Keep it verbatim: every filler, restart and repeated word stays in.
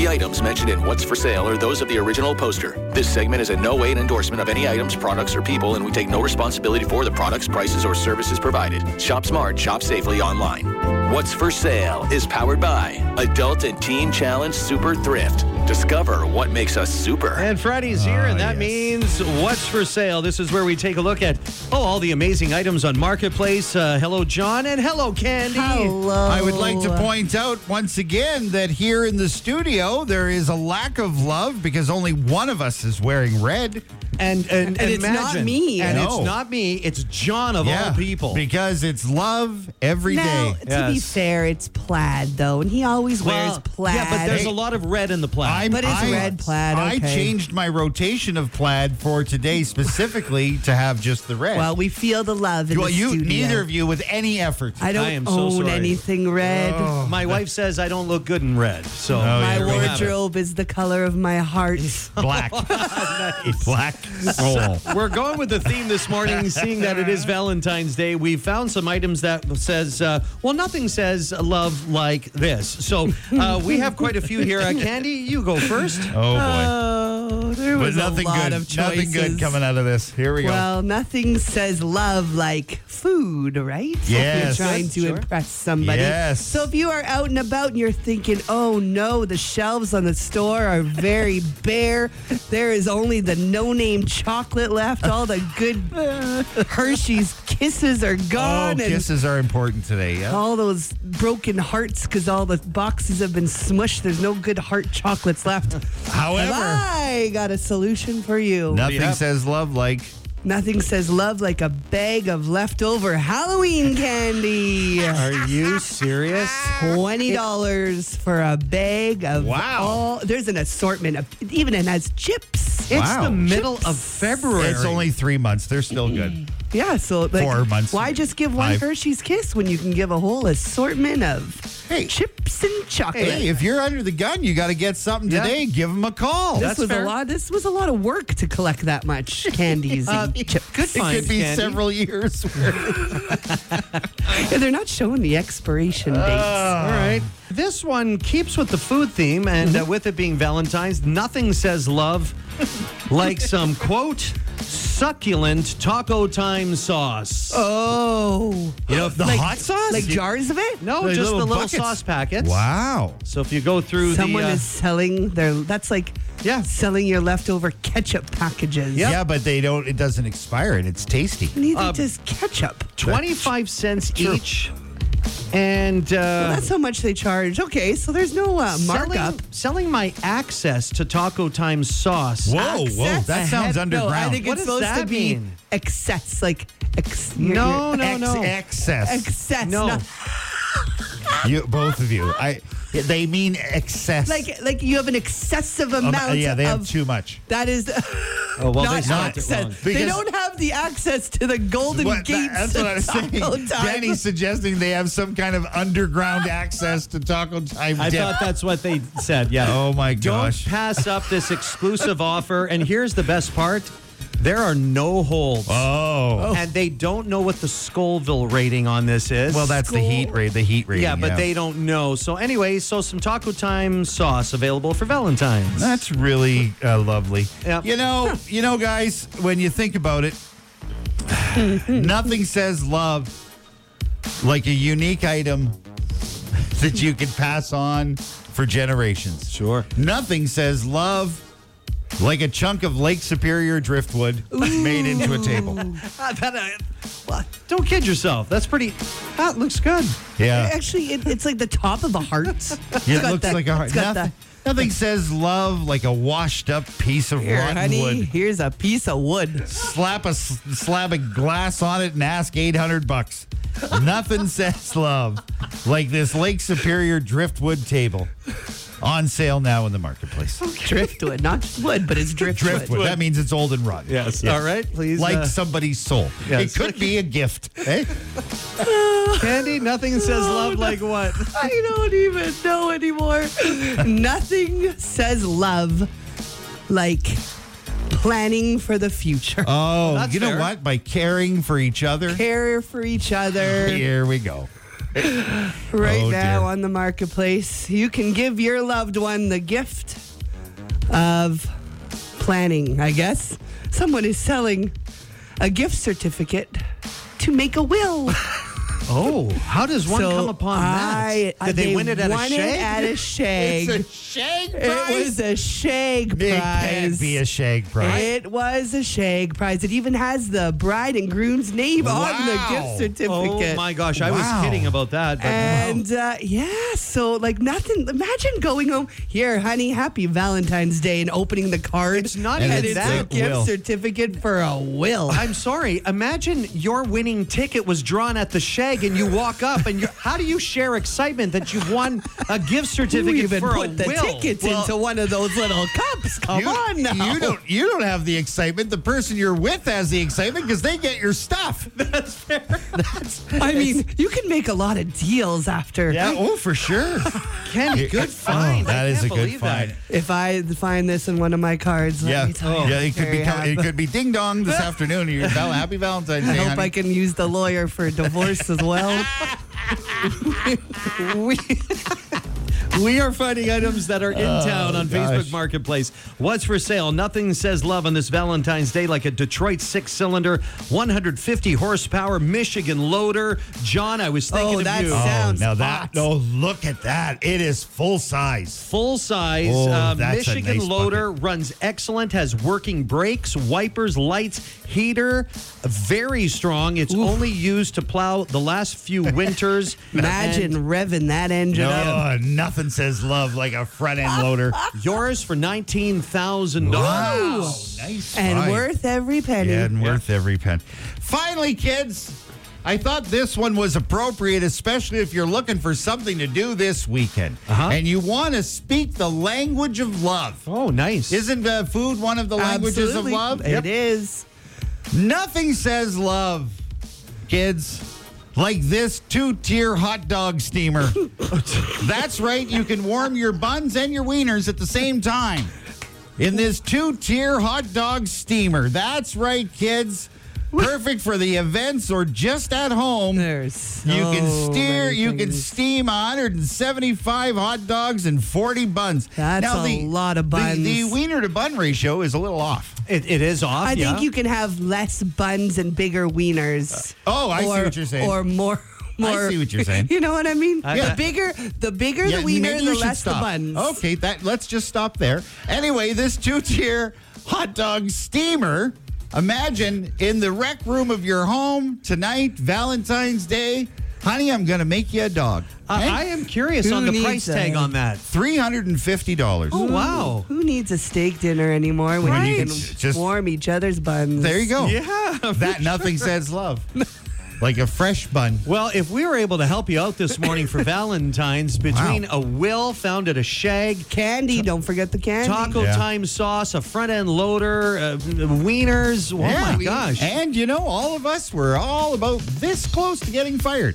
The items mentioned in What's for Sale are those of the original poster. This segment is in no way an endorsement of any items, products, or people, and we take no responsibility for the products, prices, or services provided. Shop smart, shop safely online. What's for Sale is powered by Adult and Teen Challenge Super Thrift. Discover what makes us super. And Friday's here, Oh, and that yes. means What's for Sale. This is where we take a look at, oh, all the amazing items on Marketplace. Uh, hello, John, and hello, Candy. Hello. I would like to point out once again that here in the studio there is a lack of love because only one of us is wearing red. And, and, And it's not imagine- me. And No. it's not me. It's John of all people. Because it's love every day. Now, to be Yes. fair, it's plaid, though, and he always wears Well, plaid. yeah, but there's Hey. a lot of red in the plaid. I'm- But it's I- red plaid, I okay. changed my rotation of plaid for today specifically to have just the red. Well, we feel the love in well, the you, studio. neither of you with any effort. I don't I am so own sorry. anything red. My wife says I don't look good in red. So Oh, My yeah, we have it. wardrobe is the color of my heart. Black. Black soul. we're going with the theme this morning, seeing that it is Valentine's Day. We found some items that says, uh, well, nothing says love like this. So uh, we have quite a few here. Uh, Candy, you go first. Oh, boy. Oh, there But was nothing a lot good. of choices. Nothing good coming out of this. Here we go. Well, nothing says love like food, right? Yes. If you're trying to Sure. impress somebody. Yes. So if you are out and about and you're thinking, oh no, the shelves on the store are very bare. There is only the no-name chocolate left. All the good Hershey's Kisses are oh, gone. and kisses are important today. Yeah. all those broken hearts because all the boxes have been smushed. There's no good heart chocolates left. However, I got a solution for you. nothing have? says love like Nothing says love like a bag of leftover Halloween candy. Are you serious? Twenty dollars for a bag of Wow. all. There's an assortment of. Even it has chips. It's Wow. the middle of February. it's only three months. They're still good. Yeah, so like, Four months. why just give one Five. Hershey's Kiss when you can give a whole assortment of Hey. chips and chocolate? Hey, if you're under the gun, you got to get something Yeah. today. Give them a call. This That's was fair. a lot. This was a lot of work to collect that much candies Uh, and chips. good It find, could be Candy. several years. Yeah, they're not showing the expiration dates. All right. This one keeps with the food theme, and uh, with it being Valentine's, nothing says love like some, quote, succulent taco time sauce. Oh, You know, the like, hot sauce? like jars of it. no, the just little the little buckets. sauce packets. Wow. So if you go through Someone the... uh, is selling their. That's like Yeah. selling your leftover ketchup packages. Yep. Yeah, but they don't. It doesn't expire, and it's tasty. Neither Uh, does ketchup. twenty-five cents each. And uh, That's how much they charge. Okay, so there's no uh, markup. selling, selling my access to Taco Time sauce. Whoa, whoa, Access that sounds ahead- underground. No, I think What it's does supposed that to be mean? excess, like ex. No, you're- no, Ex- no. excess. Excess. No. not- You, both of you. I. They mean excess. like, like you have an excessive Um, amount yeah, they have of. too much. That is Oh, well, not they spelled it access. wrong. They Because- don't have the access to the golden What- gates. that's what I was of saying. Taco Time. Danny's suggesting they have some kind of underground access to Taco Time I dip. thought that's what they said, yeah. Oh, my Don't gosh. pass up this exclusive offer. And here's the best part. There are no holds. Oh. And they don't know what the Scoville rating on this is. Well, that's the heat rate. The heat rating. Yeah, but they don't know. So anyway, so some Taco Time sauce available for Valentine's. That's really uh, lovely. Yep. You know, you know, guys, when you think about it, nothing says love like a unique item that you can pass on for generations. Sure. Nothing says love like a chunk of Lake Superior driftwood made into a table. Ah, that, uh, well, don't kid yourself. That's pretty. That looks good. Yeah. Actually, it, it's like the top of a heart. It's Yeah, it got looks that- like a heart. it's got Nothing, the- nothing says love like a washed up piece of Here, rotten honey, wood. here's a piece of wood. Slap a s- slab of glass on it and ask eight hundred bucks. Nothing says love like this Lake Superior driftwood table. On sale now in the marketplace. Driftwood, not just wood, but it's driftwood. Driftwood. That means it's old and rotten. Yes. All right, please. Like uh, somebody's soul. yes. It could be a gift. Eh? Candy, nothing says love like what? I don't even know anymore. Nothing says love like planning for the future. Oh, That's you know fair. what? By caring for each other. Care for each other. Here we go. Right Oh, now dear. on the marketplace, you can give your loved one the gift of planning, I guess. Someone is selling a gift certificate to make a will. Oh, how does one So come upon I, that? Did they, win it at won a it shag? at a shag. It's a shag It prize. was a shag It prize. can't be a shag prize. It was a shag prize. It even has the bride and groom's name on the Wow. gift certificate. Oh my gosh, I Wow. was kidding about that. But And uh, yeah, so like nothing. Imagine going home here, honey. Happy Valentine's Day, and opening the card. It's not And and even it's that. a gift will. certificate for a will. I'm sorry. Imagine your winning ticket was drawn at the shag, and you walk up, and you're, how do you share excitement that you've won a gift Who certificate even for put a the will? tickets Well- into one of those little cups? Come you, on now. You don't. You don't have the excitement. The person you're with has the excitement because they get your stuff. I mean, you can make a lot of deals after. Yeah. Oh, for sure. Kenny, good find. Oh, that I is can't a good believe that. find. If I find this in one of my cards, let Yeah. me tell you, Yeah. It could very be. happy. It could be ding dong this afternoon. You're val- happy Valentine's I Day. hope honey. I can use the lawyer for divorce as well. we, we are finding items that are in town on gosh. Facebook Marketplace. What's for sale? Nothing says love on this Valentine's Day like a Detroit six-cylinder, one hundred fifty horsepower Michigan loader. John, I was thinking Oh, of that you. sounds now hot. that. Oh, look at that. It is full size. Full size Oh, uh, that's a Michigan nice loader, runs excellent, has working brakes, wipers, lights, heater, very strong. It's only used to plow the last few winters. Imagine And revving that engine up. Oh, nothing says love like a front end loader. yours for nineteen thousand dollars. Nice. And find. worth every penny. Yeah, and worth every pen. Finally, kids, I thought this one was appropriate, especially if you're looking for something to do this weekend. Uh-huh. And you want to speak the language of love. Oh, nice. Isn't uh, food one of the languages Absolutely. of love? It is. Nothing says love, kids, like this two-tier hot dog steamer. That's right, you can warm your buns and your wieners at the same time in this two-tier hot dog steamer. That's right, kids. Perfect for the events or just at home. There's so You can steer, many you can things. steam one hundred seventy-five hot dogs and forty buns. That's now, a the, lot of the- buns. The, wiener to bun ratio is a little off. It, it is off. I yeah. think you can have less buns and bigger wieners. Oh, I see or, what you're saying. Or more. More, see what you're saying. You know what I mean? I- the bigger, the bigger Yeah, the wiener, maybe the you should less the stop. buns. Okay, that let's just stop there. Anyway, this two-tier hot dog steamer. Imagine in the rec room of your home tonight, Valentine's Day. Honey, I'm going to make you a dog. Uh, Hey, I am curious Who on the needs price that? tag on that. three hundred fifty dollars. Oh, wow. Who needs a steak dinner anymore when you Right. can Just- warm each other's buns? There you go. Yeah. That nothing says love. Like a fresh bun. Well, if we were able to help you out this morning for Valentine's between a will found at a shag, Candy, don't forget the candy. taco Yeah. time sauce, a front end loader, uh, wieners. Oh Yeah. my gosh. And you know, all of us were all about this close to getting fired.